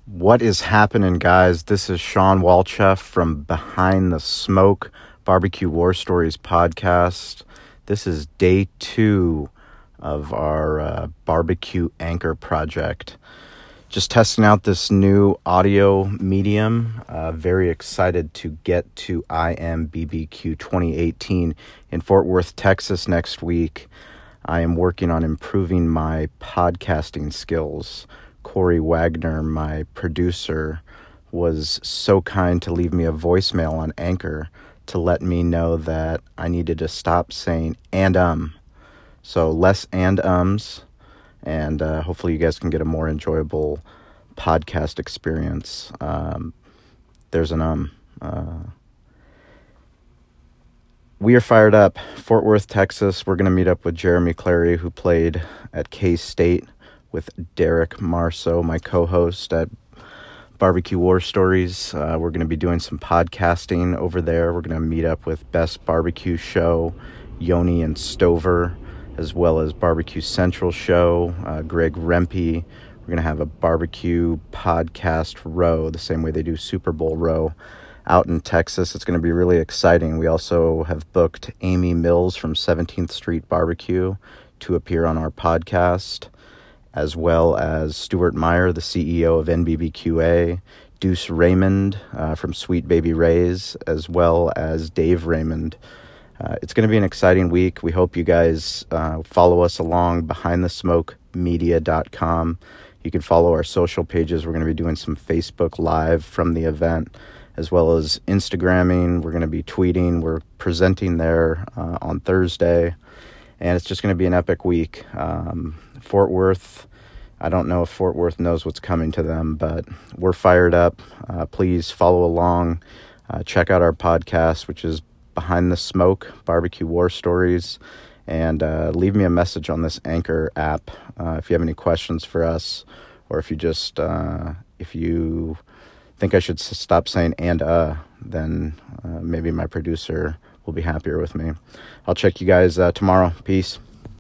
What is happening, guys? This is Sean Walchef from Behind the Smoke Barbecue War Stories podcast. This is day 2 of our barbecue anchor project. Just testing out this new audio medium. Very excited to get to IMBBQ 2018 in Fort Worth, Texas next week. I am working on improving my podcasting skills. Corey Wagner, my producer, was so kind to leave me a voicemail on Anchor to let me know that I needed to stop saying and. So less and ums, and hopefully you guys can get a more enjoyable podcast experience. There's an We are fired up. Fort Worth, Texas. We're going to meet up with Jeremy Clary, who played at K-State, with Derek Marceau, my co-host at Barbecue War Stories. We're going to be doing some podcasting over there. We're going to meet up with Best Barbecue Show, Yoni and Stover, as well as Barbecue Central Show, Greg Rempe. We're going to have a barbecue podcast row, the same way they do Super Bowl row out in Texas. It's going to be really exciting. We also have booked Amy Mills from 17th Street Barbecue to appear on our podcast, as well as Stuart Meyer, the CEO of NBBQA, Deuce Raymond from Sweet Baby Ray's, as well as Dave Raymond. It's going to be an exciting week. We hope you guys follow us along, BehindTheSmokeMedia.com. You can follow our social pages. We're going to be doing some Facebook Live from the event, as well as Instagramming. We're going to be tweeting. We're presenting there on Thursday, and it's just going to be an epic week. Fort Worth, I don't know if Fort Worth knows what's coming to them, but we're fired up. Please follow along. Check out our podcast, which is Behind the Smoke Barbecue War Stories, and leave me a message on this Anchor app if you have any questions for us, or if you just if you think I should stop saying and then maybe my producer will be happier with me. I'll check you guys tomorrow. Peace.